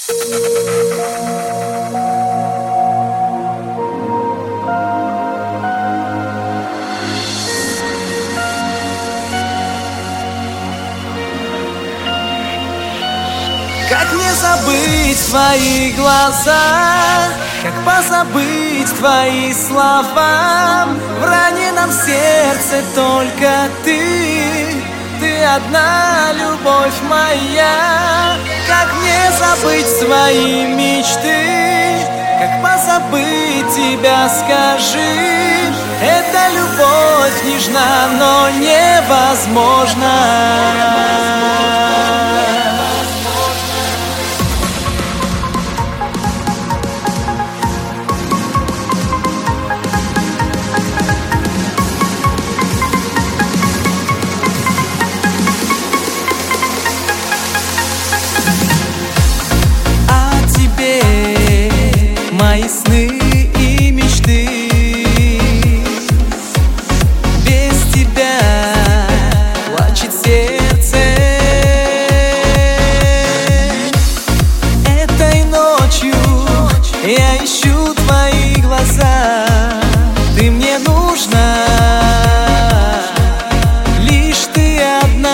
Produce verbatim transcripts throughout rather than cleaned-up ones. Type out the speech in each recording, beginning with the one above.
Как не забыть твои глаза, как позабыть твои слова? В раненом сердце только ты, ты одна, любовь моя. Как не забыть свои мечты, как позабыть тебя, скажи? Эта любовь нежна, но невозможна. Мои сны и мечты, без тебя плачет сердце. Этой ночью я ищу твои глаза. Ты мне нужна, лишь ты одна.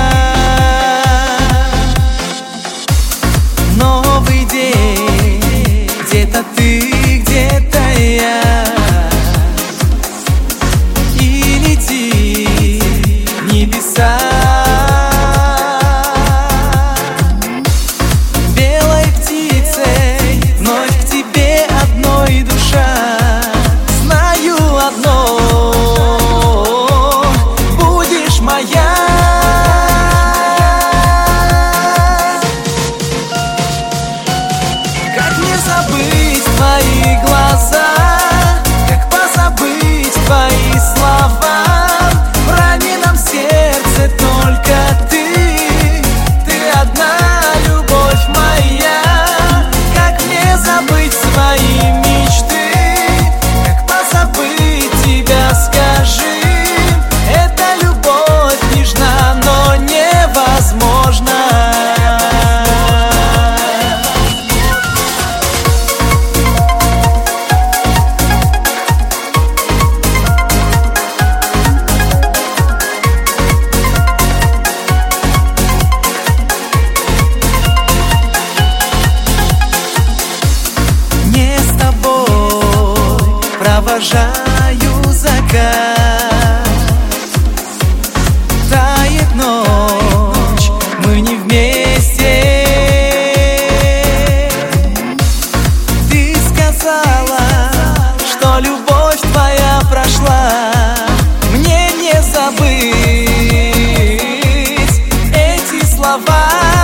Новый день, где-то ты, где-то я, и лети в небеса. Белой птицей вновь к тебе одной душа. Знаю одно, будешь моя. Как не забыть твои глаза, как позабыть твои слова? В раненом сердце только ты, ты одна, любовь моя. Как не забыть свои мечты, как позабыть тебя, скажи? Эта любовь нежна, но невозможна. Провожаю закат, тает ночь, мы не вместе. Ты сказала, что любовь твоя прошла. Мне не забыть эти слова.